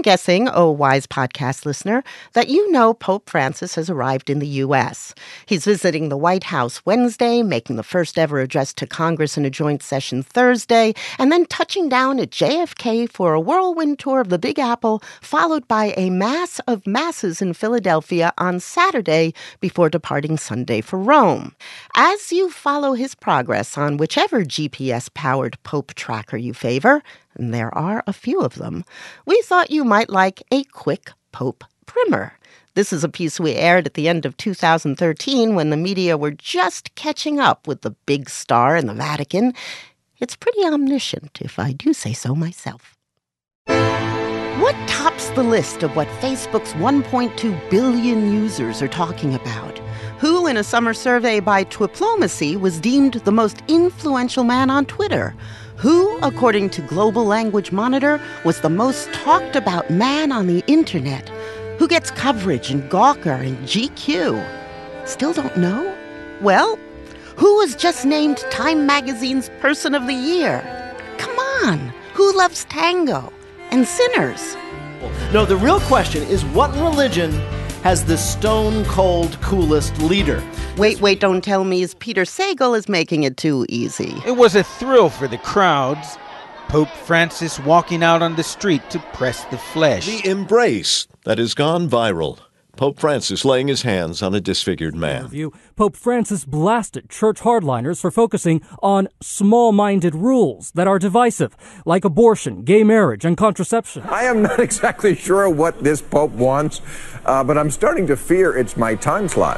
guessing, oh wise podcast listener, that you know Pope Francis has arrived in the U.S. He's visiting the White House Wednesday, making the first ever address to Congress in a joint session Thursday, and then touching down at JFK for a whirlwind tour of the Big Apple, followed by a mass of masses in Philadelphia on Saturday before departing Sunday for Rome. As you follow his progress on whichever GPS-powered Pope tracker you favor, and there are a few of them, we thought you might like a quick Pope primer. This is a piece we aired at the end of 2013 when the media were just catching up with the big star in the Vatican. It's pretty omniscient, if I do say so myself. What tops the list of what Facebook's 1.2 billion users are talking about? Who, in a summer survey by Twiplomacy, was deemed the most influential man on Twitter? Who, according to Global Language Monitor, was the most talked about man on the internet? Who gets coverage in Gawker and GQ? Still don't know? Well, who was just named Time Magazine's Person of the Year? Come on, who loves tango and sinners? No, the real question is, what religion has the stone-cold coolest leader? Wait, don't tell me Peter Sagal is making it too easy. It was a thrill for the crowds. Pope Francis walking out on the street to press the flesh. The embrace that has gone viral. Pope Francis laying his hands on a disfigured man. Pope Francis blasted church hardliners for focusing on small-minded rules that are divisive, like abortion, gay marriage, and contraception. I am not exactly sure what this Pope wants, but I'm starting to fear it's my time slot.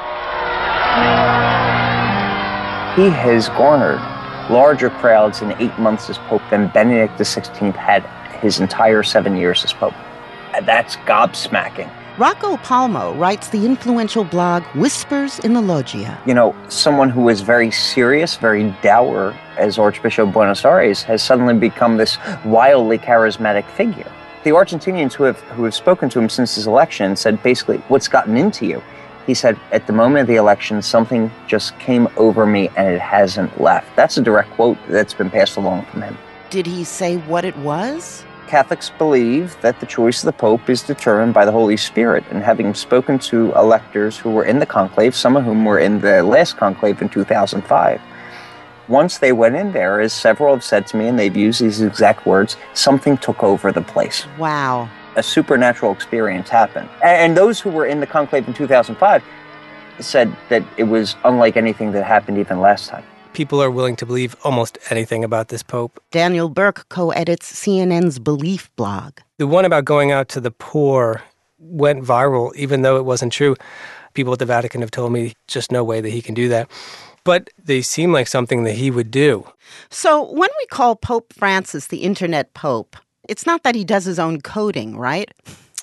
He has garnered larger crowds in 8 months as Pope than Benedict XVI had his entire 7 years as Pope. That's gobsmacking. Rocco Palmo writes the influential blog Whispers in the Loggia. You know, someone who is very serious, very dour as Archbishop of Buenos Aires has suddenly become this wildly charismatic figure. The Argentinians who have spoken to him since his election said basically, what's gotten into you? He said, at the moment of the election, something just came over me and it hasn't left. That's a direct quote that's been passed along from him. Did he say what it was? Catholics believe that the choice of the Pope is determined by the Holy Spirit, and having spoken to electors who were in the conclave, some of whom were in the last conclave in 2005, once they went in there, as several have said to me, and they've used these exact words, something took over the place. Wow. A supernatural experience happened. And those who were in the conclave in 2005 said that it was unlike anything that happened even last time. People are willing to believe almost anything about this Pope. Daniel Burke co-edits CNN's Belief blog. The one about going out to the poor went viral, even though it wasn't true. People at the Vatican have told me just no way that he can do that. But they seem like something that he would do. So when we call Pope Francis the Internet Pope, it's not that he does his own coding, right?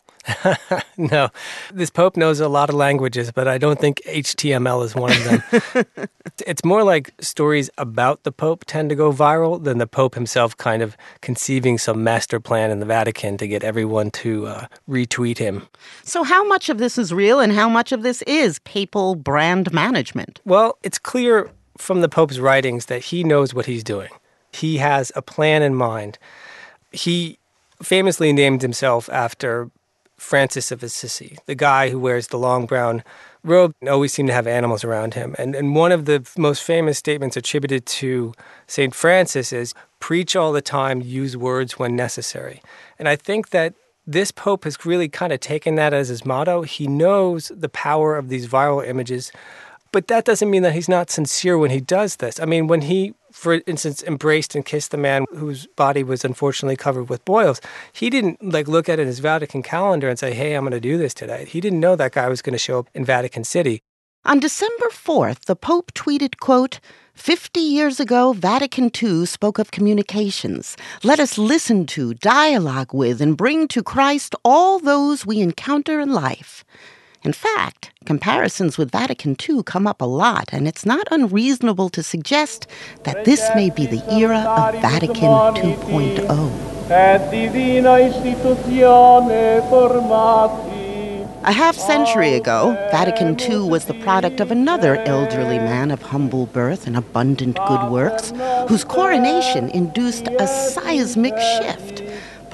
No, this Pope knows a lot of languages, but I don't think HTML is one of them. It's more like stories about the Pope tend to go viral than the Pope himself kind of conceiving some master plan in the Vatican to get everyone to retweet him. So how much of this is real and how much of this is papal brand management? Well, it's clear from the Pope's writings that he knows what he's doing. He has a plan in mind. He famously named himself after Francis of Assisi, the guy who wears the long brown robe and always seemed to have animals around him. And one of the most famous statements attributed to St. Francis is, preach all the time, use words when necessary. And I think that this Pope has really kind of taken that as his motto. He knows the power of these viral images, but that doesn't mean that he's not sincere when he does this. I mean, when he, for instance, embraced and kissed the man whose body was unfortunately covered with boils, he didn't look at it in his Vatican calendar and say, hey, I'm going to do this today. He didn't know that guy was going to show up in Vatican City. On December 4th, the Pope tweeted, quote, 50 years ago, Vatican II spoke of communications. Let us listen to, dialogue with, and bring to Christ all those we encounter in life. In fact, comparisons with Vatican II come up a lot, and it's not unreasonable to suggest that this may be the era of Vatican 2.0. A half-century ago, Vatican II was the product of another elderly man of humble birth and abundant good works, whose coronation induced a seismic shift.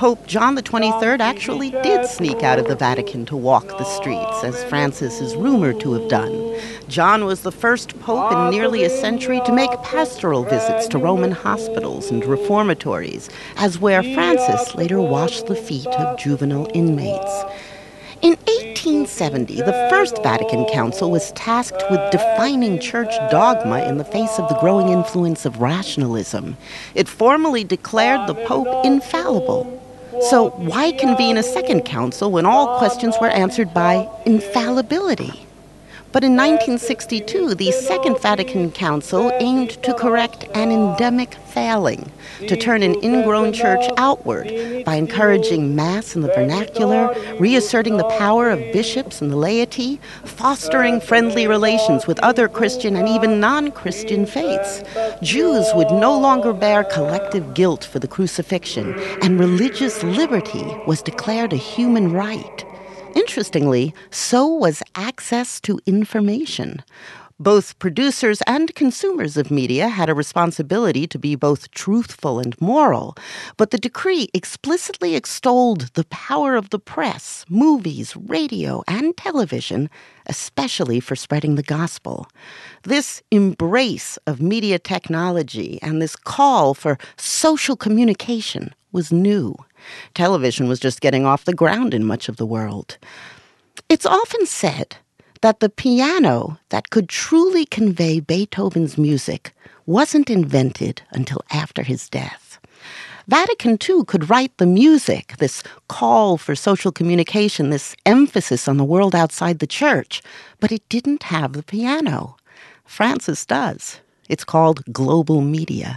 Pope John XXIII actually did sneak out of the Vatican to walk the streets, as Francis is rumored to have done. John was the first pope in nearly a century to make pastoral visits to Roman hospitals and reformatories, as where Francis later washed the feet of juvenile inmates. In 1870, the First Vatican Council was tasked with defining church dogma in the face of the growing influence of rationalism. It formally declared the Pope infallible. So why convene a second council when all questions were answered by infallibility? But in 1962, the Second Vatican Council aimed to correct an endemic failing, to turn an ingrown church outward by encouraging Mass in the vernacular, reasserting the power of bishops and the laity, fostering friendly relations with other Christian and even non-Christian faiths. Jews would no longer bear collective guilt for the crucifixion, and religious liberty was declared a human right. Interestingly, so was access to information. Both producers and consumers of media had a responsibility to be both truthful and moral, but the decree explicitly extolled the power of the press, movies, radio, and television, especially for spreading the gospel. This embrace of media technology and this call for social communication was new. Television was just getting off the ground in much of the world. It's often said that the piano that could truly convey Beethoven's music wasn't invented until after his death. Vatican II could write the music, this call for social communication, this emphasis on the world outside the church, but it didn't have the piano. Francis does. It's called global media.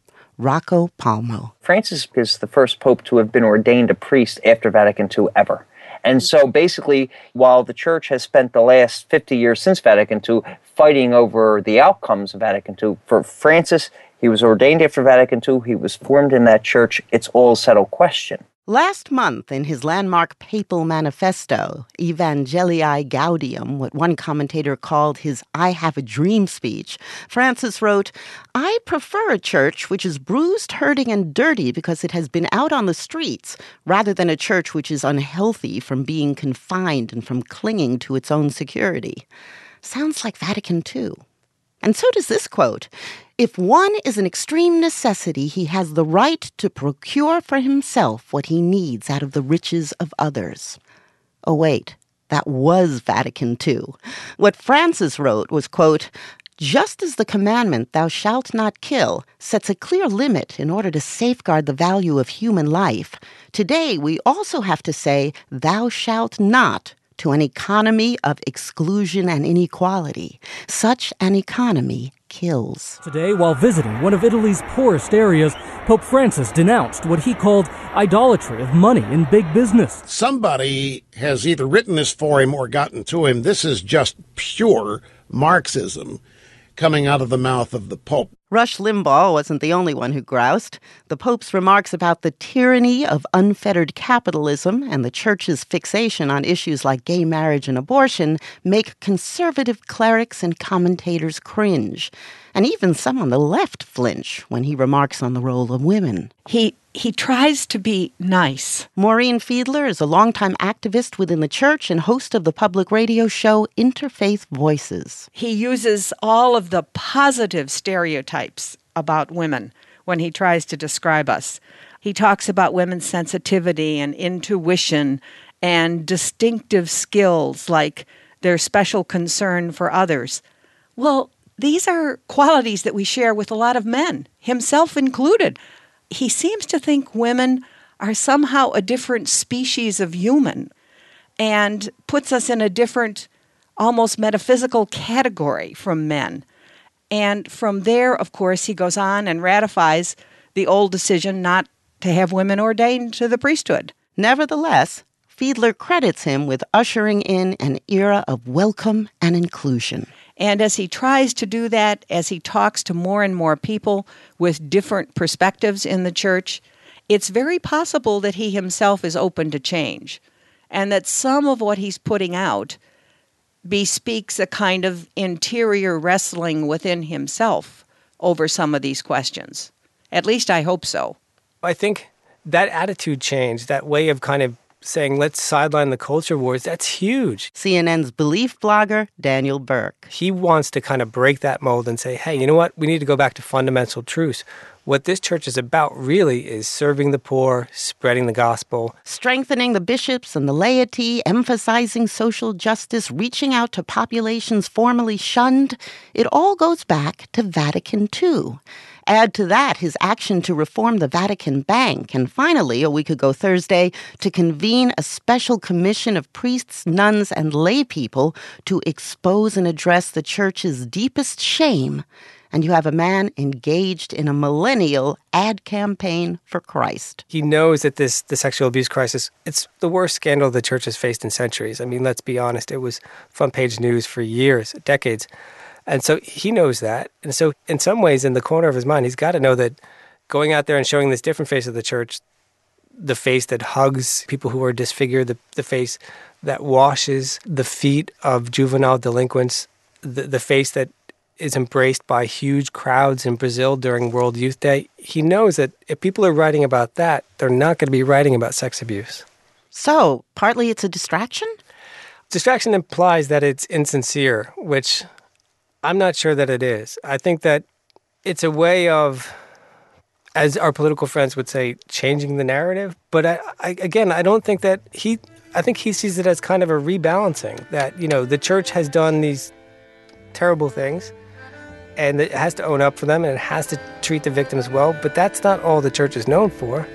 Rocco Palmo. Francis is the first pope to have been ordained a priest after Vatican II ever. And so basically, while the church has spent the last 50 years since Vatican II fighting over the outcomes of Vatican II, for Francis, he was ordained after Vatican II, he was formed in that church, it's all a settled question. Last month, in his landmark papal manifesto, Evangelii Gaudium, what one commentator called his I Have a Dream speech, Francis wrote, "I prefer a church which is bruised, hurting, and dirty because it has been out on the streets, rather than a church which is unhealthy from being confined and from clinging to its own security." Sounds like Vatican II. And so does this quote. If one is an extreme necessity, he has the right to procure for himself what he needs out of the riches of others. Oh, wait, that was Vatican II. What Francis wrote was, quote, just as the commandment, thou shalt not kill, sets a clear limit in order to safeguard the value of human life, today we also have to say, thou shalt not, to an economy of exclusion and inequality. Such an economy kills. Today, while visiting one of Italy's poorest areas, Pope Francis denounced what he called idolatry of money in big business. Somebody has either written this for him or gotten to him. This is just pure Marxism coming out of the mouth of the Pope. Rush Limbaugh wasn't the only one who groused. The Pope's remarks about the tyranny of unfettered capitalism and the Church's fixation on issues like gay marriage and abortion make conservative clerics and commentators cringe. And even some on the left flinch when he remarks on the role of women. He tries to be nice. Maureen Fiedler is a longtime activist within the church and host of the public radio show Interfaith Voices. He uses all of the positive stereotypes about women when he tries to describe us. He talks about women's sensitivity and intuition and distinctive skills like their special concern for others. Well, these are qualities that we share with a lot of men, himself included. He seems to think women are somehow a different species of human and puts us in a different, almost metaphysical category from men. And from there, of course, he goes on and ratifies the old decision not to have women ordained to the priesthood. Nevertheless, Fiedler credits him with ushering in an era of welcome and inclusion. And as he tries to do that, as he talks to more and more people with different perspectives in the church, it's very possible that he himself is open to change, and that some of what he's putting out bespeaks a kind of interior wrestling within himself over some of these questions. At least I hope so. I think that attitude change, that way of kind of saying, let's sideline the culture wars, that's huge. CNN's belief blogger, Daniel Burke. He wants to kind of break that mold and say, hey, you know what? We need to go back to fundamental truths. What this church is about really is serving the poor, spreading the gospel. Strengthening the bishops and the laity, emphasizing social justice, reaching out to populations formerly shunned. It all goes back to Vatican II. Add to that his action to reform the Vatican Bank, and finally, a week ago Thursday, to convene a special commission of priests, nuns, and lay people to expose and address the church's deepest shame. And you have a man engaged in a millennial ad campaign for Christ. He knows that the sexual abuse crisis, it's the worst scandal the church has faced in centuries. I mean, let's be honest, it was front-page news for years, decades. And so he knows that. And so in some ways, in the corner of his mind, he's got to know that going out there and showing this different face of the church, the face that hugs people who are disfigured, the face that washes the feet of juvenile delinquents, the face that is embraced by huge crowds in Brazil during World Youth Day. He knows that if people are writing about that, they're not going to be writing about sex abuse. So, partly it's a distraction? Distraction implies that it's insincere, which I'm not sure that it is. I think that it's a way of, as our political friends would say, changing the narrative. But I don't think that I think he sees it as kind of a rebalancing, that, you know, the church has done these terrible things and it has to own up for them and it has to treat the victims well. But that's not all the church is known for.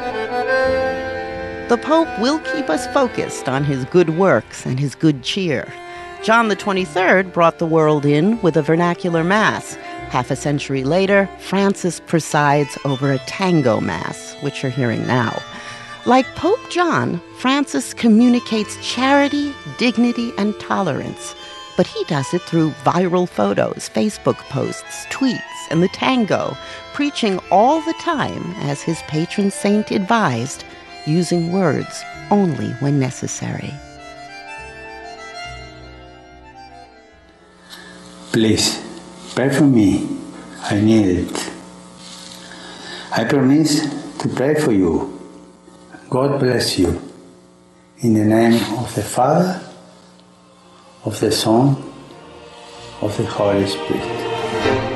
The Pope will keep us focused on his good works and his good cheer. John the 23rd brought the world in with a vernacular mass. Half a century later, Francis presides over a tango mass, which you're hearing now. Like Pope John, Francis communicates charity, dignity, and tolerance. But he does it through viral photos, Facebook posts, tweets, and the tango, preaching all the time, as his patron saint advised, using words only when necessary. Please, pray for me. I need it. I promise to pray for you. God bless you. In the name of the Father, of the Son, of the Holy Spirit.